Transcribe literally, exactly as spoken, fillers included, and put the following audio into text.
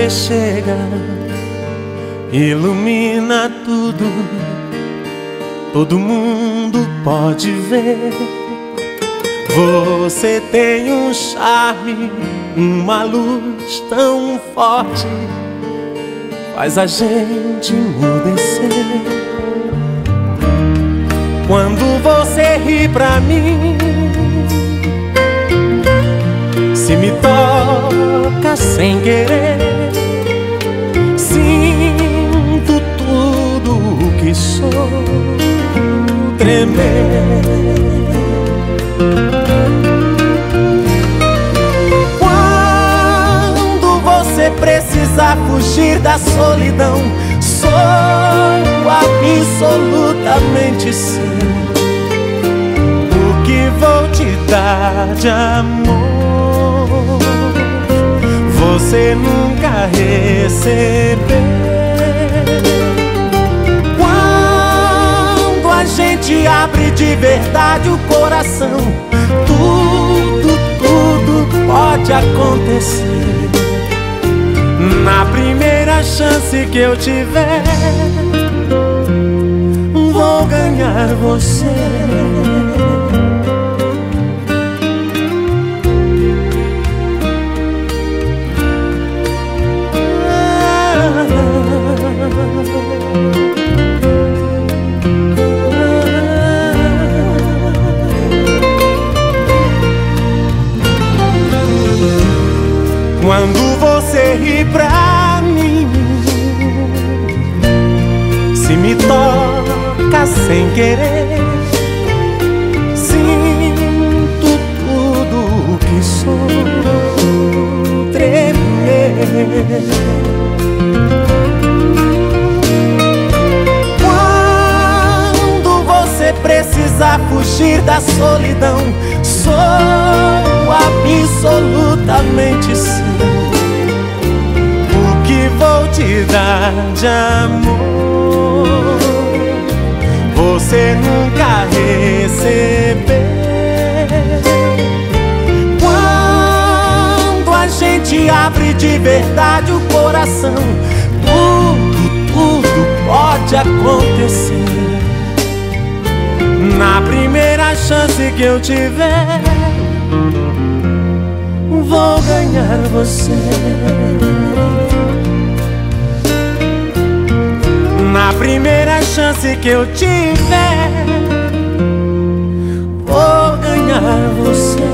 você chega, ilumina tudo, todo mundo pode ver. Você tem um charme, uma luz tão forte, faz a gente emudecer. Quando você ri pra mim, se me toca sem querer, sinto tudo o que sou tremer. Quando você precisar fugir da solidão, sou absolutamente seu. O que vou te dar de amor, você nunca recebeu. Quando a gente abre de verdade o coração, tudo, tudo pode acontecer. Na primeira chance que eu tiver, vou ganhar você. Quando você ri pra mim, se me toca sem querer, sinto tudo o que sou tremer. Quando você precisar fugir da solidão, sou absolutamente seu. O que vou te dar de amor, você nunca recebeu. Quando a gente abre de verdade o coração, tudo, tudo pode acontecer. Na primeira chance que eu tiver, vou ganhar você. Na primeira chance que eu tiver, vou ganhar você.